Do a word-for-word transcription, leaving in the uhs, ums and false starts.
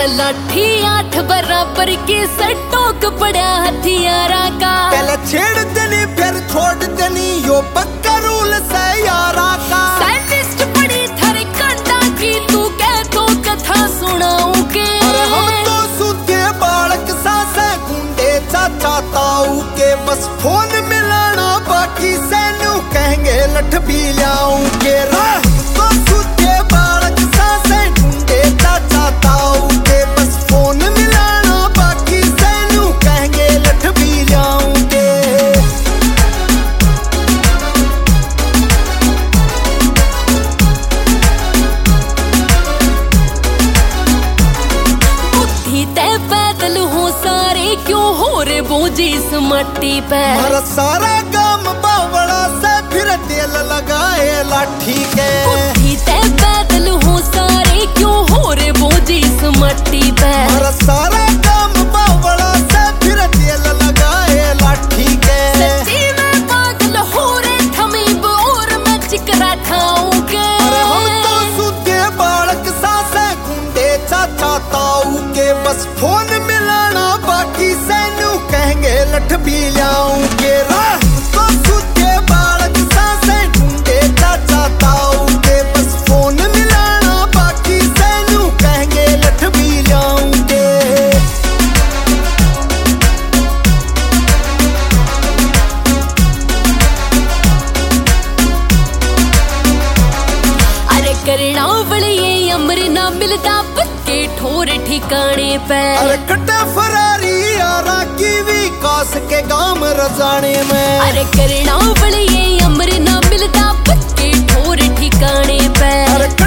अरे लाठी आठ बराबर के सटोक पड़ा हथियारा का। पहले छेड़ देनी फिर छोड़ देनी, यो पक्का रूल से यारा का। साइंटिस्ट पड़ी थारे कांटा की, तू कह तो कथा सुनाऊं के। अरे हम तो सूते बालक सासे गुंडे चाचा ताऊ के, बस फोन मिलाना बाकी सैनू कहेंगे लठ भी लाऊं के। तो सूते बालक सासे गुंडे चाचा ताऊ के, बस फोन मिलाना बाकी सैनू कहेंगे लठ भी लाऊं के। बुद्धि ते पैदल हो सारे, क्यों हो रे बोझी इस मट्टी पे। हमारा सारा काम बावड़ा से फिर तेल लगाए लाठी के। बुद्धि ते पैदल हो सारे, क्यों हो रे बोझी इस मट्टी पे। हमारा सारा काम बावड़ा से फिर तेल लगाए लाठी के। सच्ची में पागल हो रे थमीब, और मैं चिकरा खाऊंगे। अरे हम तो सूते बालक सासे गुंडे चाचा ताऊ के, बस फोन मिलाना बाकी सैनू कहेंगे लठ भी लाऊं के। तो सूते बालक सासे गुंडे चाचा ताऊ के, बस फोन मिलाना बाकी सैनू कहेंगे लठ भी लाऊं के। अरे करना वाले ये अमर ना मिलता पक्के ठोर ठिकाने पे। अरे कट्टा फरारी यारा की विकास के गांव रजाने में। अरे करना वाले ये अमर ना मिलता पक्के ठोर ठिकाने पे। अरे